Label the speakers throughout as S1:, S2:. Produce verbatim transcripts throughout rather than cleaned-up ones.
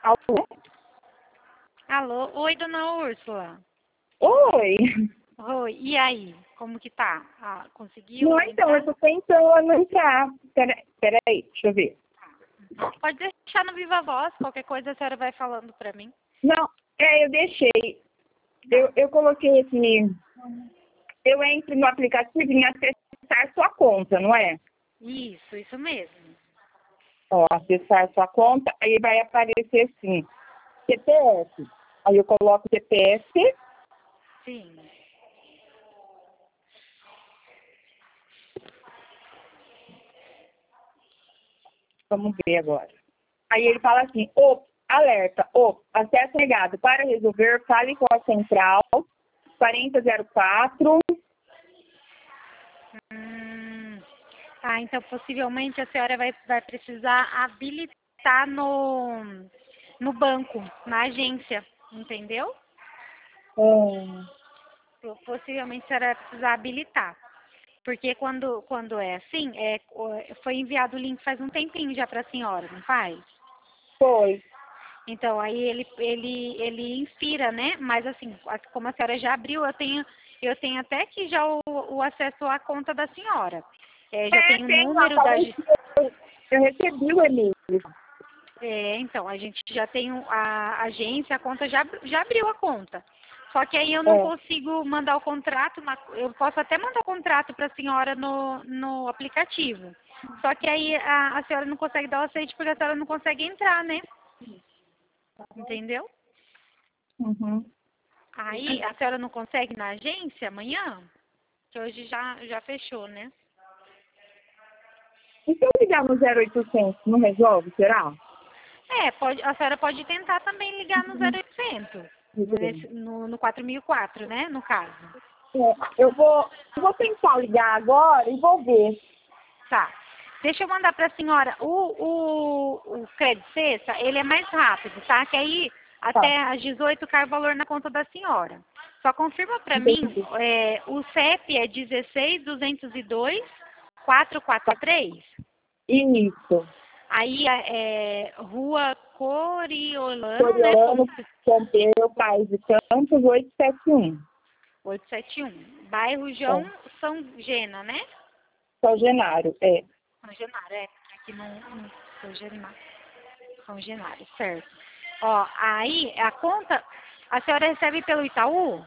S1: Alô?
S2: Alô? Oi, dona Úrsula.
S1: Oi.
S2: Oi, e aí? Como que tá? Ah, conseguiu
S1: Não, então,
S2: entrar?
S1: eu tô tentando entrar. Pera, pera aí, deixa eu ver.
S2: Pode deixar no Viva Voz, qualquer coisa a senhora vai falando pra mim.
S1: Não, é, eu deixei. Eu, eu coloquei aqui. Eu entro no aplicativo em acessar sua conta, não é?
S2: Isso, isso mesmo.
S1: Ó, acessar sua conta, aí vai aparecer assim, C P F. Aí eu coloco C P F.
S2: Sim.
S1: Vamos ver agora. Aí ele fala assim, ô, alerta, ô, acesso negado. Para resolver, fale com a central quarenta zero quatro.
S2: Hum, tá, então possivelmente a senhora vai, vai precisar habilitar no, no banco, na agência, entendeu?
S1: Hum,
S2: Possivelmente a senhora vai precisar habilitar. Porque quando, quando é assim, é, foi enviado o link faz um tempinho já para a senhora, não faz?
S1: foi.
S2: Então, aí ele, ele, ele inspira, né? Mas assim, como a senhora já abriu, eu tenho, eu tenho até aqui já o, o acesso à conta da senhora. É, já
S1: É,
S2: tem o
S1: tem,
S2: número da...
S1: apareceu. Eu recebi o e-mail.
S2: É, então, a gente já tem o- a agência, a conta já, já abriu a conta. Só que aí eu não
S1: É.
S2: consigo mandar o contrato, na- eu posso até mandar o contrato para a senhora no, no aplicativo. Só que aí a, a senhora não consegue dar o aceite porque a senhora não consegue entrar, né? Entendeu?
S1: Uhum.
S2: Aí a senhora não consegue ir na agência amanhã? Que hoje já, já fechou, né?
S1: E se eu ligar no zero oitocentos, não resolve, será?
S2: É, pode, a senhora pode tentar também ligar no zero oitocentos, nesse- no, no quatro mil e quatro, né? No caso.
S1: É, eu vou, eu vou tentar ligar agora e vou ver.
S2: Tá. Deixa eu mandar para a senhora. O, o, o crédito cesta, ele é mais rápido, tá? Que aí
S1: Tá,
S2: até às dezoito cai o valor na conta da senhora. Só confirma para mim,
S1: entendi.
S2: é, o C E P é dezesseis duzentos e dois quatrocentos e quarenta e três.
S1: Isso.
S2: Aí é Rua Coriolano, né?
S1: Coreano,
S2: Ponto
S1: Pompeu, Paz de Campos, oitocentos e setenta e um.
S2: oitocentos e setenta e um. Bairro
S1: É.
S2: João São Gena, né?
S1: São Genário, é.
S2: São Genaro, é. Aqui no, no São Genaro. São Genaro, certo. Ó, aí a conta, a senhora recebe pelo Itaú?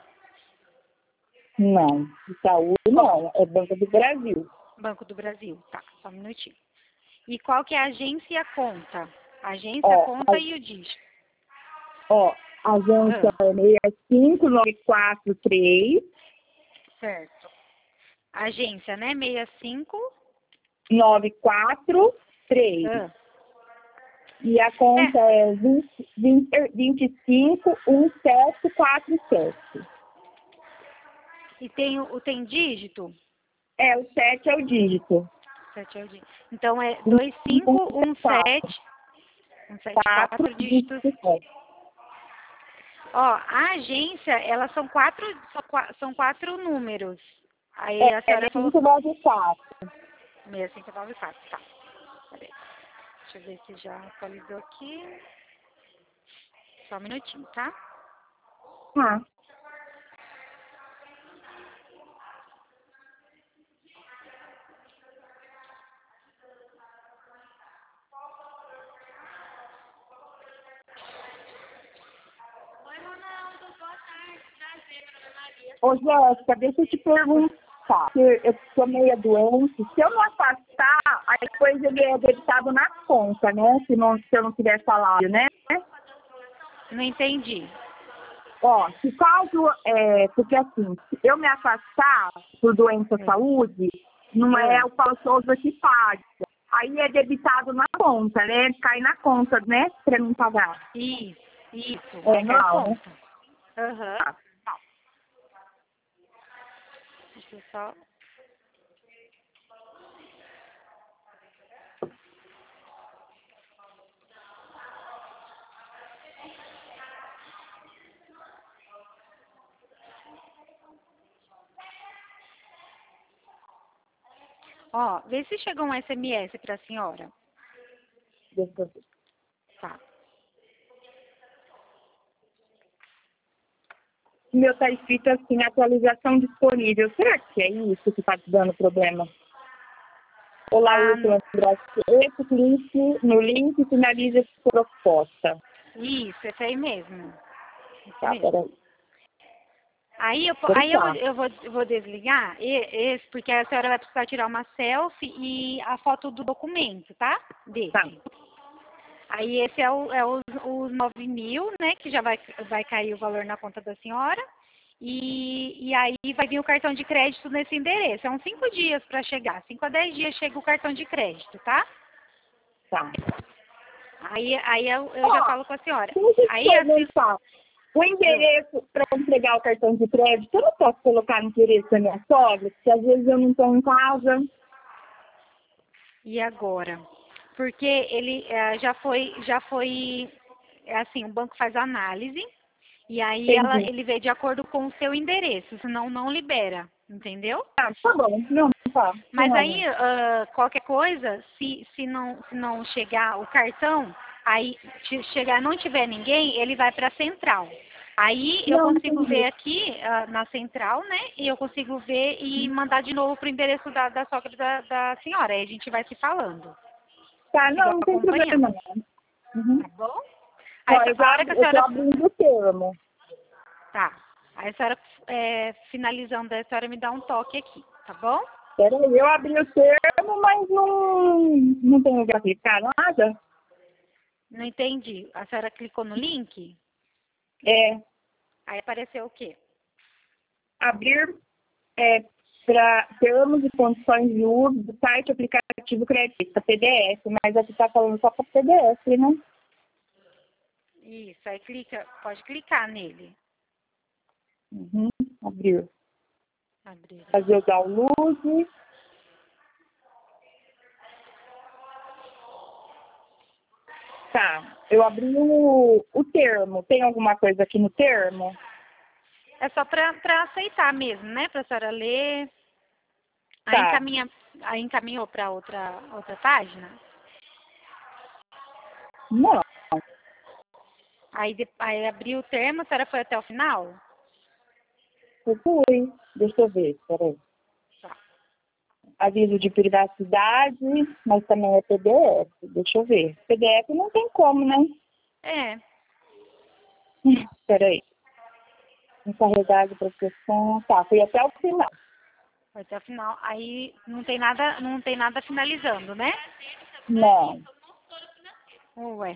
S1: Não, Itaú
S2: Qual?
S1: não, é Banco do Brasil.
S2: Banco do Brasil. Tá, só um minutinho. E qual que é a agência e a conta? Agência,
S1: Ó,
S2: conta
S1: a,
S2: e o dígito.
S1: ó, a agência
S2: Ah,
S1: é seis cinco nove quatro três
S2: certo. Agência, né? sessenta e cinco.
S1: nove quatro três.
S2: Ah,
S1: E a
S2: é.
S1: conta é vinte, vinte, vinte e cinco sete quatro sete.
S2: E tem, o- tem dígito?
S1: É, o sete é o dígito.
S2: Sete é o dígito. Então é
S1: vinte
S2: dois
S1: e cinco,
S2: cinco um sete um sete
S1: quatro,
S2: quatro
S1: vinte
S2: dígitos.
S1: e sete.
S2: Ó, a agência, elas são quatro, são qua- são quatro números. Aí
S1: É,
S2: a
S1: é
S2: senhora falou
S1: seis cinco nove quatro.
S2: seis cinco nove quatro, tá. Peraí. Deixa eu ver se já atualizou aqui. Só um minutinho, tá?
S1: Tá. Ô, Jéssica, deixa eu te perguntar. Se eu sou meia doente, se eu não afastar, aí depois ele é debitado na conta, né? Se, não, se eu não tiver salário, né?
S2: Não entendi.
S1: Ó, se caso, é, porque assim, se eu me afastar por doença
S2: Hum.
S1: saúde, não é
S2: Ah,
S1: o Paulo Souza que paga. Aí é debitado na conta, né? Cai na conta, né? Pra mim pagar.
S2: isso, isso.
S1: É
S2: Vai cair na
S1: normal, né?
S2: conta. Aham.
S1: Tá.
S2: Deixa eu só... Ó, vê se chegou um S M S pra senhora.
S1: Deixa eu ver.
S2: Tá.
S1: meu tá escrito assim, atualização disponível. Será que é isso que está dando problema? Olá,
S2: Ah,
S1: Wilson Esse clique no link e finaliza a proposta.
S2: isso, esse aí mesmo. Esse
S1: Tá,
S2: mesmo.
S1: peraí.
S2: Aí, eu,
S1: Então
S2: aí eu,
S1: tá.
S2: eu, vou, eu vou desligar e- esse, porque a senhora vai precisar tirar uma selfie e a foto do documento, tá? Desse.
S1: Tá.
S2: Aí esse é, o, é os, os nove mil, né? Que já vai, vai cair o valor na conta da senhora. E, e aí vai vir o cartão de crédito nesse endereço. É uns cinco dias para chegar. Cinco a dez dias chega o cartão de crédito, tá?
S1: Tá.
S2: Aí, aí eu, eu já
S1: Ó,
S2: falo com a senhora.
S1: deixa eu te
S2: Aí assim.
S1: perguntar. O endereço para entregar o cartão de crédito, eu não posso colocar no endereço da minha sogra, porque às vezes eu não estou em casa.
S2: E agora? Porque ele eh, já foi, já foi, é assim, o banco faz análise e aí ela,
S1: Entendi.
S2: ele vê de acordo com o seu endereço, senão não libera, entendeu?
S1: Tá, tá bom. Não, tá.
S2: Mas
S1: Tem
S2: aí,
S1: razão.
S2: ah, qualquer coisa, se, se, não, se não chegar o cartão, aí se chegar não tiver ninguém, ele vai para a central. Aí eu
S1: Não,
S2: consigo ver
S1: entendi.
S2: aqui ah, na central, né? E eu consigo ver e mandar de novo para o endereço da, da sogra da, da senhora. Aí a gente vai se falando.
S1: Tá,
S2: Eu sigo
S1: não, não tem
S2: acompanhando,
S1: problema não. Uhum.
S2: tá bom? Aí
S1: Ó, eu
S2: a
S1: já
S2: hora que a
S1: eu tô
S2: senhora.
S1: abrindo o termo.
S2: Tá. Aí a senhora, é, finalizando, a senhora me dá um toque aqui, tá bom?
S1: Peraí, eu abri o termo, mas não, não tenho que aplicar nada.
S2: Não entendi. A senhora clicou no link?
S1: É,
S2: Aí apareceu o quê?
S1: abrir é, para termos e condições de uso do site aplicativo Credita, P D F, mas aqui está falando só para P D F, né?
S2: Isso, aí clica, pode clicar nele.
S1: Uhum, abrir.
S2: Abrir.
S1: Fazer o download. Tá, eu abri o, o termo. Tem alguma coisa aqui no termo?
S2: É só para aceitar mesmo, né? Para a senhora ler. Aí,
S1: Tá.
S2: encaminha, aí encaminhou para outra, outra página.
S1: Não,
S2: Aí, de- aí abriu o termo, a senhora foi até o final?
S1: eu fui. Deixa eu ver, peraí.
S2: Tá.
S1: Aviso de privacidade, mas também é P D F. Deixa eu ver. P D F não tem como, né?
S2: É,
S1: Peraí. Encarregado de proteção. Tá, fui até o final.
S2: foi até o final. Aí não tem nada, não tem nada finalizando, né?
S1: Não.
S2: Ué.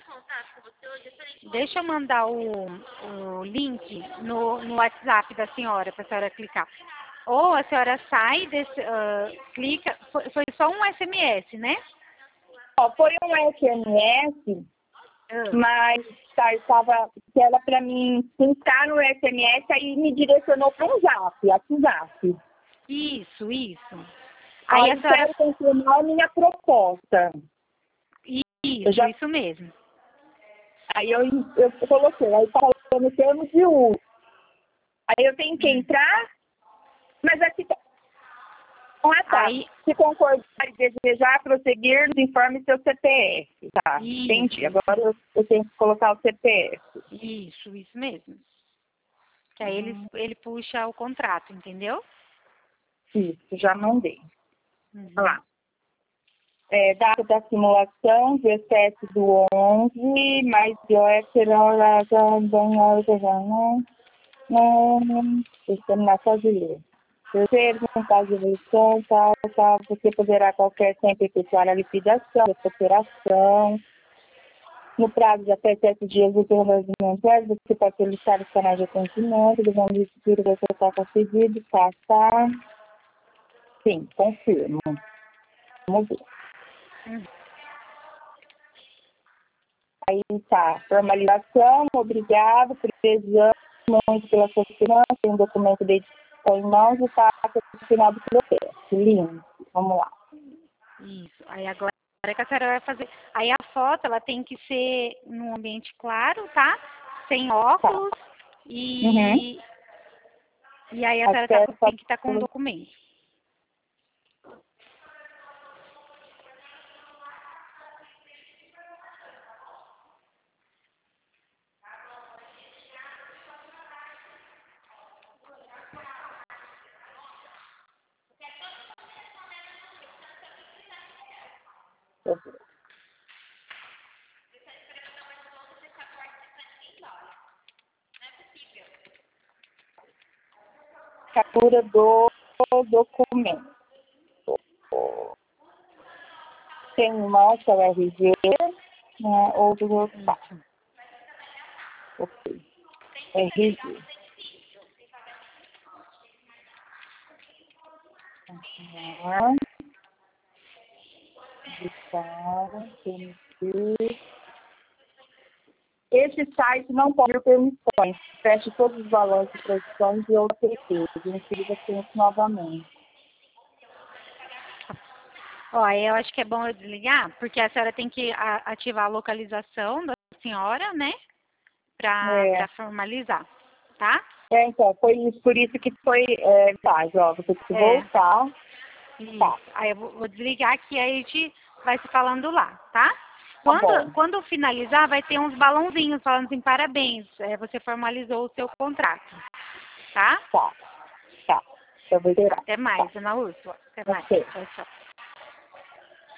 S2: Deixa eu mandar o, o link no, no WhatsApp da senhora para a senhora clicar. Ou a senhora sai desse, ah, clica, foi, foi só um S M S, né?
S1: Ó, foi um S M S,
S2: Ah,
S1: mas tá, estava, que era para mim clicar no S M S, aí me direcionou para um zap, WhatsApp.
S2: isso, isso. Aí
S1: Aí
S2: a senhora.
S1: quero confirmar a minha proposta. Eu
S2: Isso,
S1: já,
S2: isso mesmo.
S1: aí eu, eu coloquei, aí tá falando termos de uso. Aí eu tenho que
S2: Hum.
S1: entrar, mas aqui tá. Ah, tá.
S2: Aí,
S1: Se concordar e desejar prosseguir, nos informe seu C P F. Tá,
S2: isso,
S1: entendi. Agora eu, eu tenho que colocar o C P F.
S2: isso, isso mesmo. Que aí ele, ele puxa o contrato, entendeu?
S1: Isso, já mandei.
S2: Uhum.
S1: Olha lá. É, data da simulação, dezessete do onze, mais pior serão as não, não, terminar só de ler. Terceiro, no caso de eleição, tal, tal, você poderá qualquer sempre efetuar a liquidação, a operação. No prazo de até sete dias do desenvolvimento, você pode solicitar os canais de atendimento, devendo de futuro você está concedido, tá, tá. Sim, confirmo. Vamos ver.
S2: Uhum.
S1: Aí tá, formalização, obrigado por exame, muito pela sua segurança, tem um documento de edição em mãos e tá no final do processo. Lindo. Vamos lá.
S2: Isso. Aí agora que a senhora vai fazer. Aí a foto, ela tem que ser num ambiente claro, tá? Sem
S1: Tá.
S2: óculos.
S1: Uhum.
S2: E, e aí a senhora tá com-
S1: Acesso
S2: tem que estar com o
S1: a...
S2: documento.
S1: Captura do documento. Tem mostra o R G, né, ou do outro lado. Ok. R G. Uhum. Editar, permitir. Este site não pode permissões. Feche todos os balanços de produções e outros P Ps. Inscreva sempre novamente.
S2: Ó, eu acho que é bom eu desligar, porque a senhora tem que a, ativar a localização da senhora, né? Para
S1: É.
S2: formalizar, tá?
S1: É, então, foi isso, por isso que foi é, tá, ó, você tem que
S2: É.
S1: voltar.
S2: Isso.
S1: Tá.
S2: Aí eu vou, vou desligar aqui, aí a gente vai se falando lá, tá?
S1: Tá
S2: Quando,
S1: bom.
S2: quando finalizar, vai ter uns balãozinhos falando assim, parabéns, é, você formalizou o seu contrato, tá?
S1: Tá. Tá. Eu vou esperar.
S2: Até mais, Ana Úrsula. Até mais.
S1: Ok.
S2: Tchau, tchau.